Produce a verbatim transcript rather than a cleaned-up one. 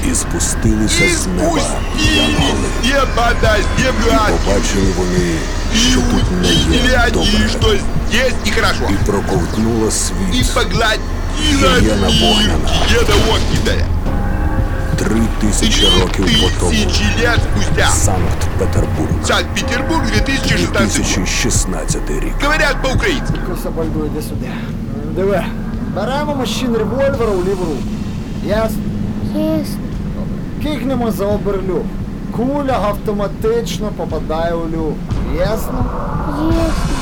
І спустилися И з неба спустились янголи. с неба на землю І ангелы. побачили вони, И що тут не увидели є они, добре. что здесь нехорошо. І проковтнула И світ поглотила Гиена мир Вогнена. Гиена Вогнена. три тисячі Три років по тому. тысячи лет спустя. Санкт-Петербург. Санкт-Петербург, две тысячи шестнадцатый год. дві тисячі шістнадцятий рік. Говорят по-украински. Кособальду, іди сюди. Диви. Беремо мужчин револьвера у ліву руку. Ясно? Ясно. Кикнемо за оберлюк. Куля автоматично попадає у люк. Ясно? Ясно.